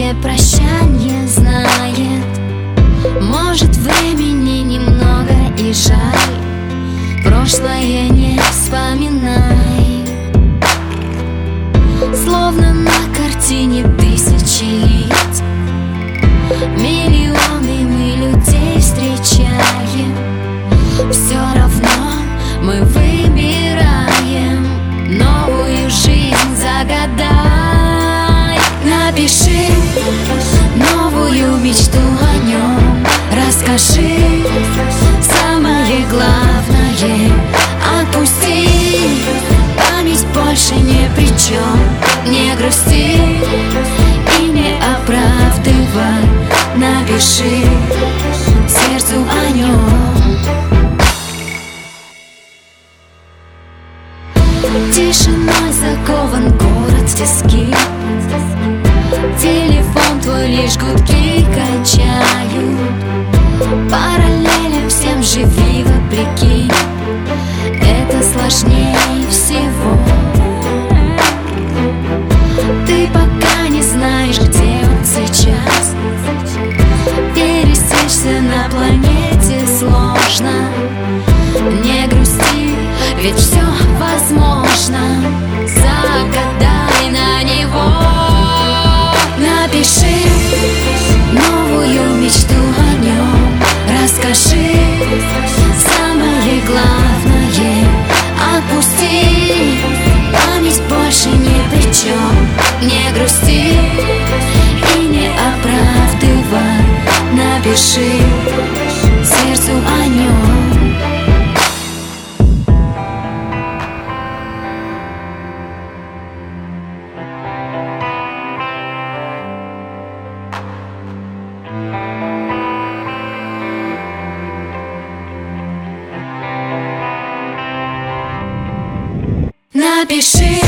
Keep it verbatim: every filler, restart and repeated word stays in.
Каждое прощанье знает, может, времени немного и жаль. Прошлое не вспоминай, словно на картине тысячи лиц. Миллионы мы людей встречаем, все равно мы выбираем новую жизнь. Загадай, напиши новую мечту о нем, расскажи самое главное, отпусти, память больше ни при чем. Не грусти и не оправдывай, напиши сердцу о нем. Тишиной закован город в тиски, телефон твой лишь гудки качают. Параллельно всем живи вопреки, это сложнее всего. Ты пока не знаешь, где он сейчас, пересечься на планете сложно. Не грусти, ведь все возможно. Загадай на него, напиши новую мечту о нем, расскажи самое главное, отпусти, память больше ни при чем. Не грусти и не оправдывай, напиши сердцу о нем. Напиши